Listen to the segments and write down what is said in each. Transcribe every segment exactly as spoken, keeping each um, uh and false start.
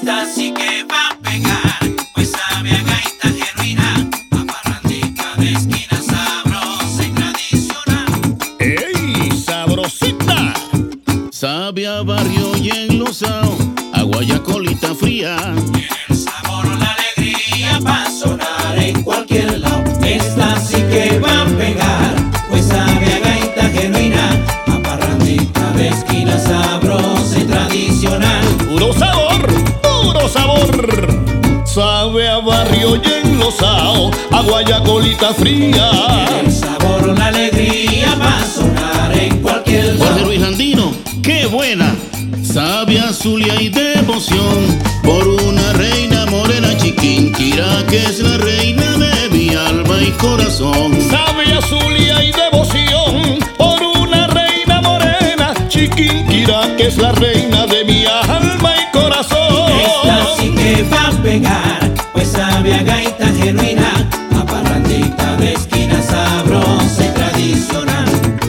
Esta sí que va a pegar, pues sabe a gaita genuina, a parrandita de esquina sabrosa y tradicional. ¡Ey, sabrosita! Sabe a barrio y enlosado, a guayacolita fría. Tiene el sabor, la alegría pa' sonar en cualquier lado. Esta sí que va a pegar, pues sabe a gaita genuina, a parrandita de esquina sabrosa y tradicional. ¡Puro sabor! ¡Puro sabor! Sabe a barrio y enlosado, a guayacolita fría. Tiene el sabor, la alegría pa' sonar en cualquier lado. Jorge Luis Andino, ¡qué buena! Sabe a Zulia y devoción por una reina morena chiquinquirá, que es la reina de mi alma y corazón. Sabe a Zulia y devoción por una reina morena chiquinquirá, que es la reina de mi alma y corazón. Esta sí que va a pegar, pues sabe a gaita genuina, a parrandita de esquina sabrosa y tradicional.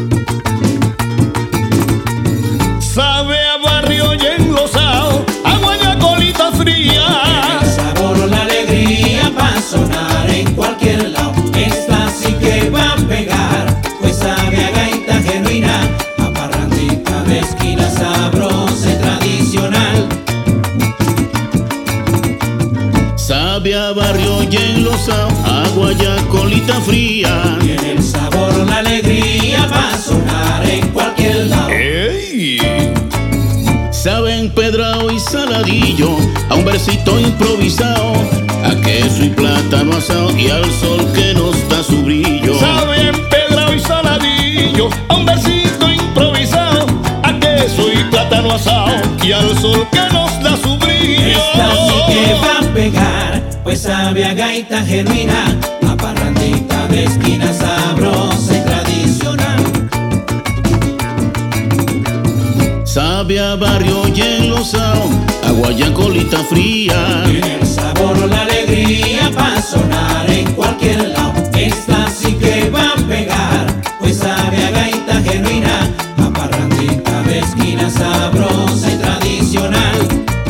Sabe a barrio y enlosado, a guayacolita fría. El sabor, la alegría pa' sonar en cualquier lado. Esta sí que va a pegar, pues sabe a gaita genuina, a parrandita de esquina sabrosa y tradicional. Sabe a barrio y enlosado, a guayacolita fría. Tiene el sabor, la alegría pa' sonar en cualquier lado. ¡Ey! Sabe a empedrado y saladillo, a un versito improvisado, a queso y plátano asado y al sol que nos da su brillo. Sabe a empedrado y saladillo, a un versito improvisado, a queso y plátano asado y al sol que nos da su brillo. Esta sí que va a pegar, pues sabe a gaita genuina, a parrandita de esquina sabrosa y tradicional. Sabe a barrio y enlosado, a guayacolita fría. Tiene el sabor, la alegría pa' sonar en cualquier lado. Esta sí que va a pegar, pues sabe a gaita genuina, a parrandita de esquina sabrosa y tradicional.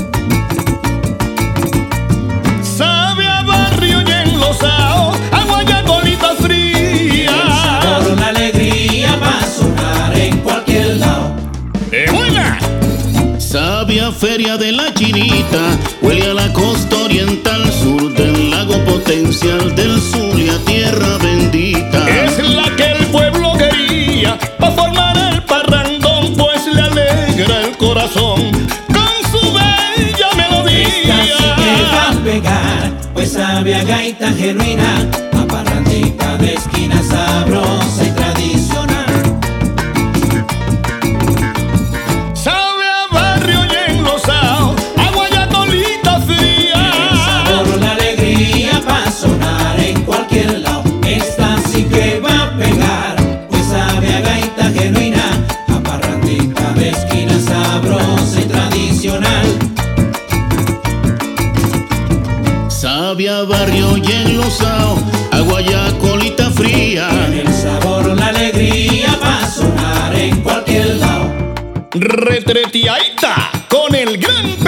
Sabe a barrio y enlosado, a guayacolita fría. El sabor, la alegría pa' sonar en cualquier lado. ¡Qué buena! Sabe a feria de la Chinita, huele a la costa oriental sur del lago potencial del Zulia, tierra bendita. Es la que el pueblo quería pa' formar el parrandón, pues le alegra el corazón con su bella melodía. Esta sí que va a pegar, pues sabe a gaita genuina, a parrandita de esquina sabrosa y tradicional. Sabe a barrio y enlosado, a guayacolita fría. El sabor, la alegría pa' sonar en cualquier lado. Esta sí que va a pegar, pues sabe a gaita genuina, a parrandita de esquina sabrosa y tradicional. Sabe a barrio y enlosado, a guayacolita fría. Tiene el sabor, la alegría pa' sonar en cualquier lado. Retretiaita con el gran